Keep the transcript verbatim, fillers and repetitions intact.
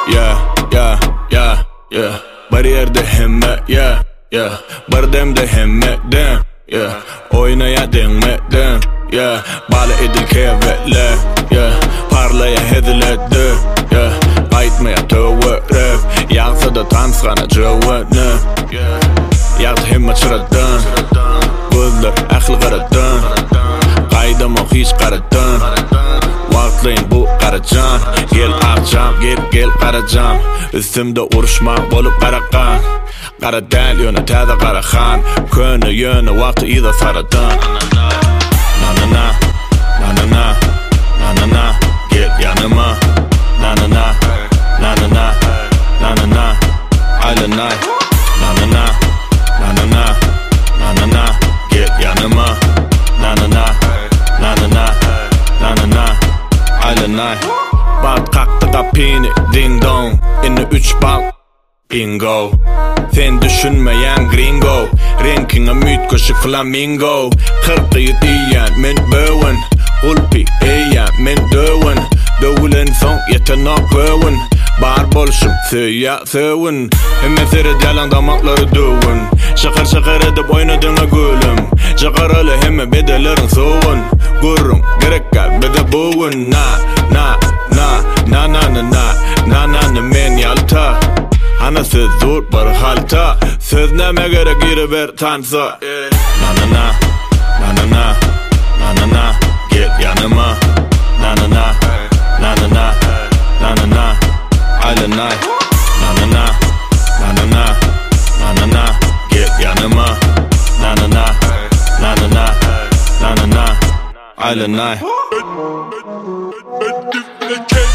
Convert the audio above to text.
yeah, yeah, yeah, yeah. Bir yerde hemme, yeah, yeah. Bir demde hemme, dem, yeah. Oynaya denmeden, yeah. Bala edil kevetle, yeah. Parlaya hedileddi, yeah. Aytmaya tövörüp, yağsa da tansgana cövötnü, yeah. Yağdı hemme çıradın, gözler aklı qaradın, qaydama hiç qaradın. Vaqtlayın bu qaracan, gel akşam, gel gel qaracan. Üstümde uruşmak bolup qaraqan, qara dal yöne täze qaraxan, könü yöne waqti ida saradın. Na na na, na na na, na na na, gel yanıma. Na na na, na na na, na na na, aylanay. Na na na, na na na, na na na, gel yanıma. Na na na, na na na, na na na, aylanay. Bat kalktı kapini, ding dong. İnne üç bal, bingo. Sen düşünmeyen gringo, renkine müt koşu flamingo. Kırkı yediyen men böwen, ulpi eyen men döwen. Dövülen son yetenek göwen, bar bolşum söya sövün. Hemen seri jalan damakları dövün, şakır şakır edip oynadığına gülüm. Şakaralı hemen bedelerin soğun, gurrun gerek gel bede boğun. Na na na na na na na na na na men yalta. Ana söz zor bir halta, söz neme gerek geri ver tansa. Na na na, na na na, na na na, gel yanıma. Na na na, na na na, na na na, aylanay. Na na na, na na na, na na na, gel yanıma. Na na na, na na na, na na na, aylanay.